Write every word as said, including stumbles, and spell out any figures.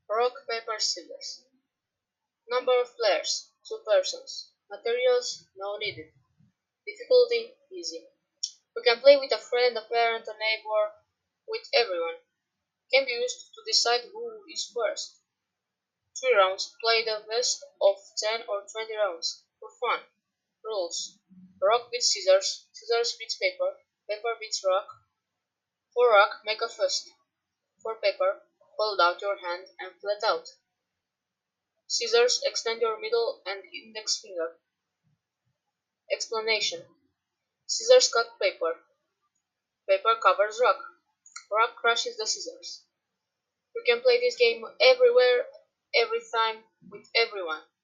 Rock, paper, scissors. Number of players, two persons. Materials, no needed. Difficulty, easy. We can play with a friend, a parent, a neighbor, with everyone. Can be used to decide who is first. Three rounds, play the best of ten or twenty rounds. For fun. Rules. Rock beats scissors, scissors beats paper, paper beats rock. For rock, make a fist. For paper, hold out your hand and flat out. Scissors, extend your middle and index finger. Explanation. Scissors cut paper. Paper covers rock. Rock crushes the scissors. You can play this game everywhere, every time, with everyone.